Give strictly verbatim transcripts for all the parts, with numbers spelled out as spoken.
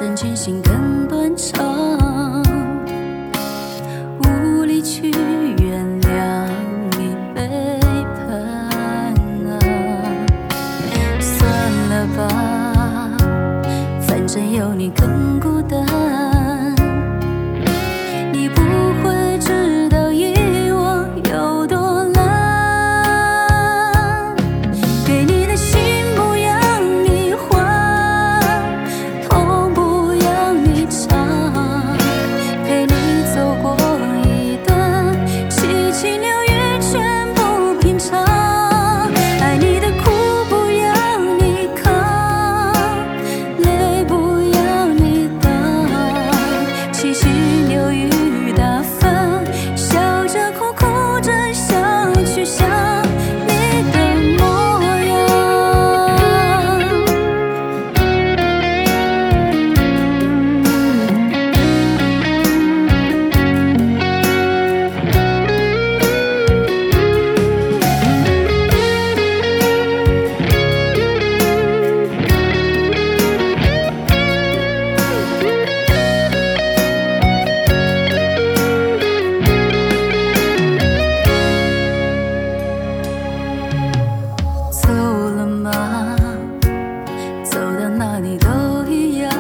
真情心更断肠，无力去原谅你背叛啊！算了吧，反正有你更孤单。你不会知道遗忘有多难，给你的心不要你还，痛不要你尝，陪你走过一段七情六欲全部品尝，爱你的苦不要你扛，泪不要你挡，七情六欲打翻，笑着哭哭着想去想你的模样。走了吗？走到哪里都一样，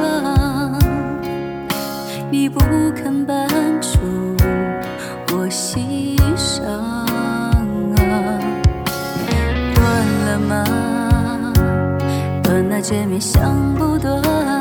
你不肯搬出我心上啊！断了吗？断那见面想不断，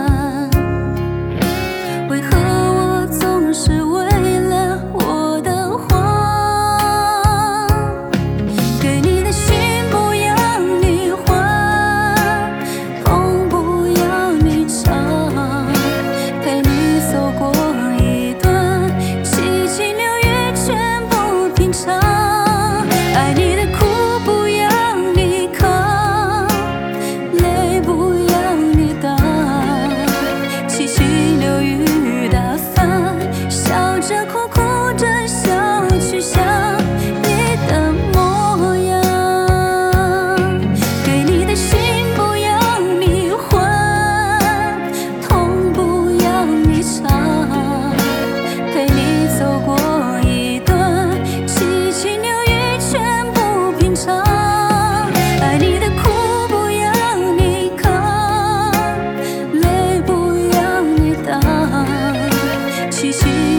为何我总是为了我的谎，给你的心不要你还，痛不要你尝，陪你走过一段七情六欲全部品尝，爱你的苦不要你扛，泪不要你挡，七情六欲打翻，笑着哭哭着想去想你的模样，给你的心不要你还，痛不要你尝，陪你走过一段七情六欲全部品尝，爱你的苦不要你扛，泪不要你挡，七情